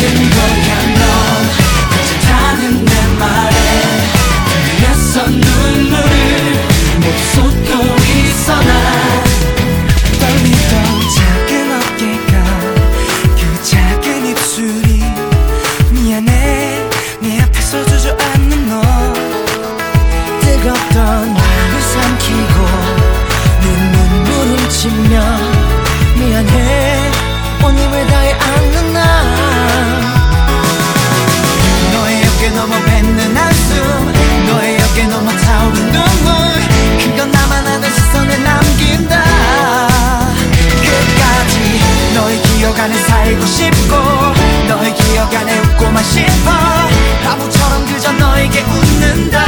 거야 넌 괜찮다는 내 말에 들렸어 눈물을 못 쏟고 있어 난 떨리던 작은 어깨가 그 작은 입술이 미안해 내 앞에서 주저앉는 너 뜨겁던 마음을 삼키고 내 눈물 훔치며 미안해 온 힘을 다해 안는 나 너의 어깨 넘어 뱉는 한숨 너의 어깨 넘어 타오른 눈물 그건 나만 아는 시선에 남긴다 끝까지 너의 기억 안에 살고 싶고 너의 기억 안에 웃고만 싶어 바보처럼 그저 너에게 웃는다